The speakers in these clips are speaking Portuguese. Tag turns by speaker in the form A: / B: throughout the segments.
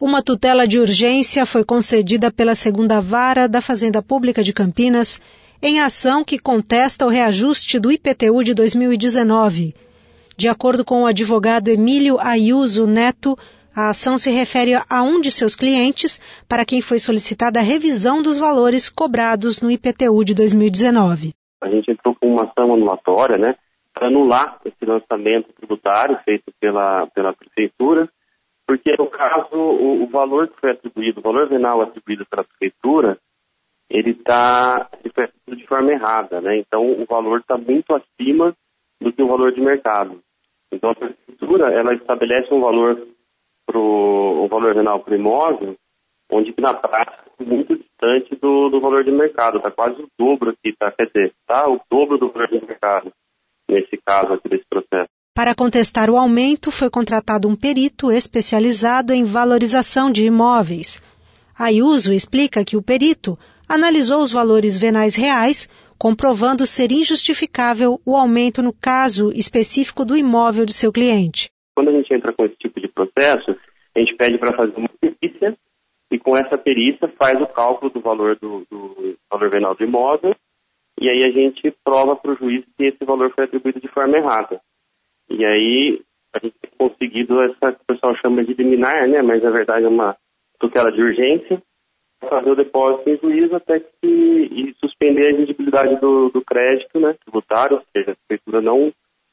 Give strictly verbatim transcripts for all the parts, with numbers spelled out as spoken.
A: Uma tutela de urgência foi concedida pela segunda Vara da Fazenda Pública de Campinas em ação que contesta o reajuste do I P T U de dois mil e dezenove. De acordo com o advogado Emílio Ayuso Neto, a ação se refere a um de seus clientes, para quem foi solicitada a revisão dos valores cobrados no I P T U de dois mil e dezenove.
B: A gente entrou com uma ação anulatória, né, para anular esse lançamento tributário feito pela, pela Prefeitura, porque, no caso, o, o valor que foi atribuído, o valor venal atribuído pela Prefeitura, ele está de forma errada, né? Então, o valor está muito acima do que o valor de mercado. Então, a Prefeitura, ela estabelece um valor, pro, um valor venal para o imóvel, onde, na prática, é muito distante do, do valor de mercado. Está quase o dobro aqui, tá? Quer dizer, está o dobro do valor de mercado, nesse caso aqui desse processo.
A: Para contestar o aumento, foi contratado um perito especializado em valorização de imóveis. Ayuso explica que o perito analisou os valores venais reais, comprovando ser injustificável o aumento no caso específico do imóvel de seu cliente.
B: Quando a gente entra com esse tipo de processo, a gente pede para fazer uma perícia e com essa perícia faz o cálculo do valor do, do valor venal do imóvel e aí a gente prova para o juiz que esse valor foi atribuído de forma errada. E aí a gente tem conseguido essa que o pessoal chama de liminar, né? Mas na verdade é uma tutela de urgência, fazer o depósito em juízo até que e suspender a exigibilidade do, do crédito, né, tributário, ou seja, a Prefeitura não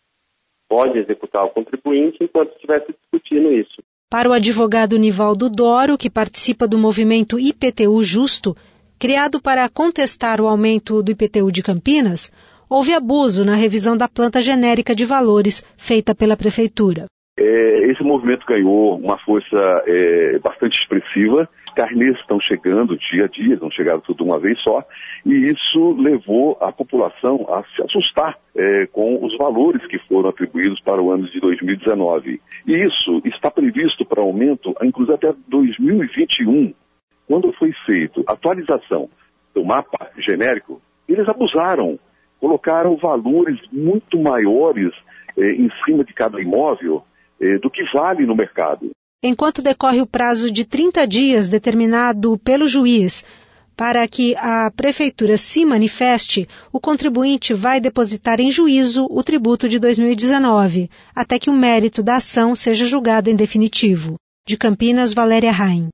B: pode executar o contribuinte enquanto estivesse discutindo isso.
A: Para o advogado Nivaldo Doro, que participa do movimento I P T U Justo, criado para contestar o aumento do I P T U de Campinas, houve abuso na revisão da planta genérica de valores feita pela Prefeitura.
C: É, esse movimento ganhou uma força é, bastante expressiva. Carnês estão chegando dia a dia, não chegaram tudo de uma vez só, e isso levou a população a se assustar é, com os valores que foram atribuídos para o ano de dois mil e dezenove. E isso está previsto para aumento, inclusive até dois mil e vinte e um. Quando foi feita a atualização do mapa genérico, eles abusaram, colocaram valores muito maiores eh, em cima de cada imóvel eh, do que vale no mercado.
A: Enquanto decorre o prazo de trinta dias determinado pelo juiz para que a Prefeitura se manifeste, o contribuinte vai depositar em juízo o tributo de dois mil e dezenove, até que o mérito da ação seja julgado em definitivo. De Campinas, Valéria Raim.